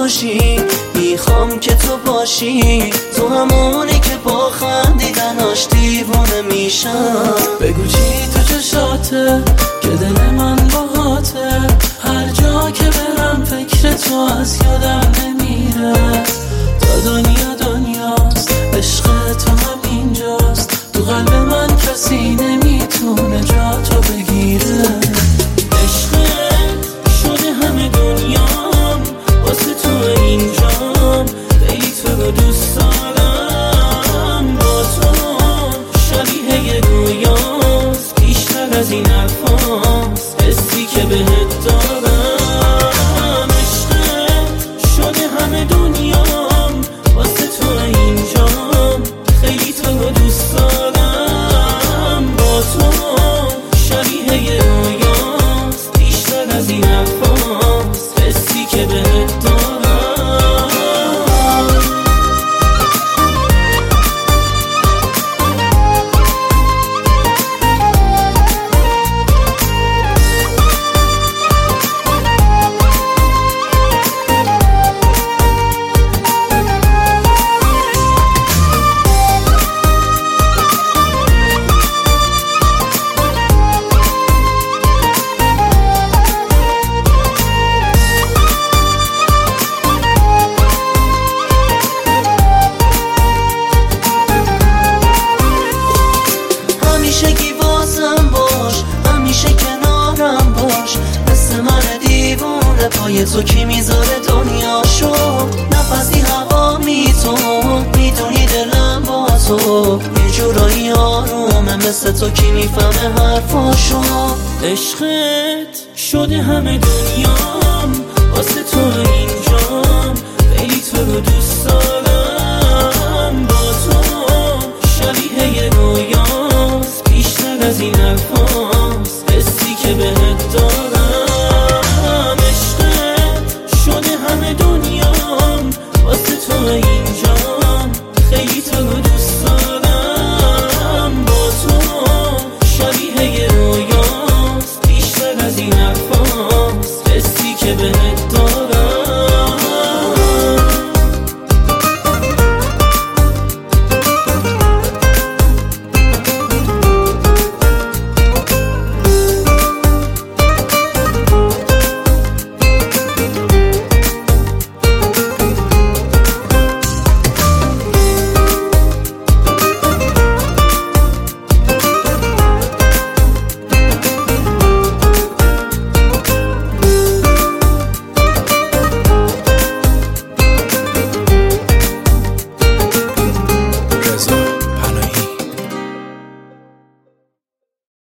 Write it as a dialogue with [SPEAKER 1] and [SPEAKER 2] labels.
[SPEAKER 1] باشی، میخوام که تو باشی، تو همونی که با خندیدناش دیوونه میشم.
[SPEAKER 2] بگو چی تو چشاته که دل من باهاته، هر جا که برم فکر تو از یادم نمیره. تا دنیاست عشق تو همینجاست، تو قلب من کسی نمیتونه جا تو بگیره. عشقت شده همه دنیام، واسه تو اینجام، خیلی تو رو دوست دارم. با تو شبیه یه رویاست، بیشتر از این حرفاست حسی که بهت دارم. عشقت شده همه دنیام، واسه تو اینجام، خیلی تو رو دوست دارم. با تو شبیه یه رویاست، بیشتر از این حرفاست حسی که بهت دارم.
[SPEAKER 1] همیشگی واسم باش، همیشه کنارم باش، مثل من دیوونه پای تو کی میذاره دنیاشو. نفسی هوا تو میدونی دلم با تو یه جورایی آرومه، مثل تو کی میفهمه حرفاشو.
[SPEAKER 2] عشقت شده همه دنیام، واسه تو اینجا